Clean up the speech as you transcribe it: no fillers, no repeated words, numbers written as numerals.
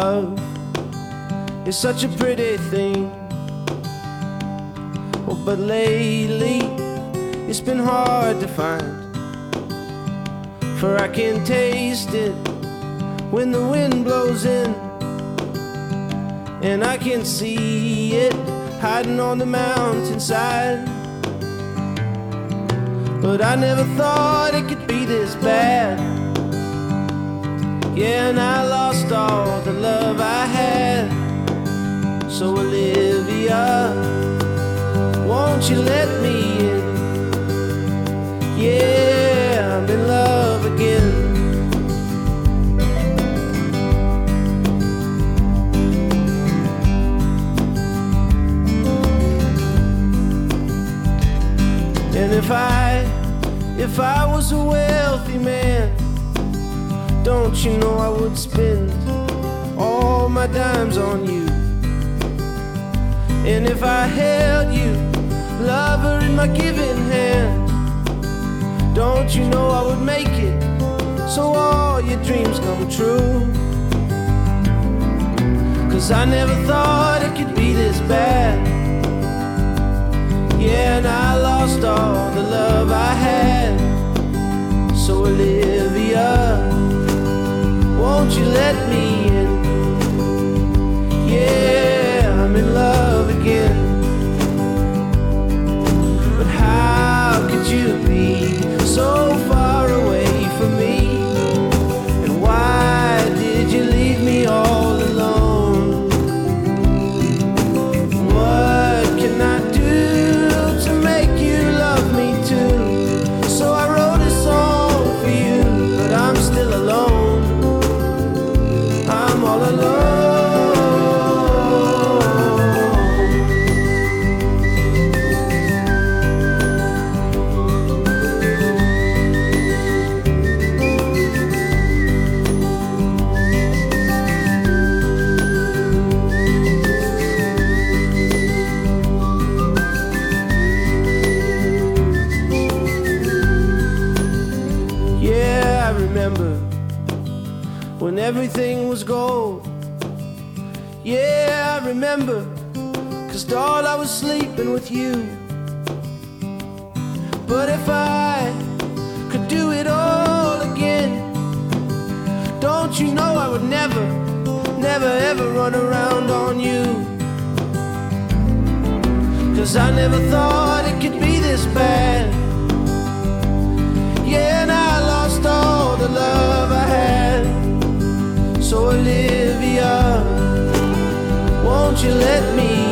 love is such a pretty thing. Oh, but lately it's been hard to find, for I can taste it when the wind blows in, and I can see it hiding on the mountainside. But I never thought it could be this bad. Yeah, and I lost all the love I had. So Olivia, won't you let me in? Yeah, I'm in love again. And if I was a wealthy man, don't you know I would spend all my dimes on you? And if I held you, lover, in my giving hand, don't you know I would make it so all your dreams come true? 'Cause I never thought it could be this bad. Yeah, and I lost all the love I had. So Olivia, won't you let me in? Yeah, I'm in love again. But how could you be so far away from me? And why did you leave me all alone? What can I do to make you love me too? So I wrote a song for you, but I'm still alone. I'm all alone. Yeah, I remember when everything was gold. Yeah, I remember, 'cause doll, I was sleeping with you. But if I could do it all again, don't you know I would never, never ever run around on you? 'Cause I never thought it could be this bad. Yeah, and I lost all the love I had. So Olivia, won't you let me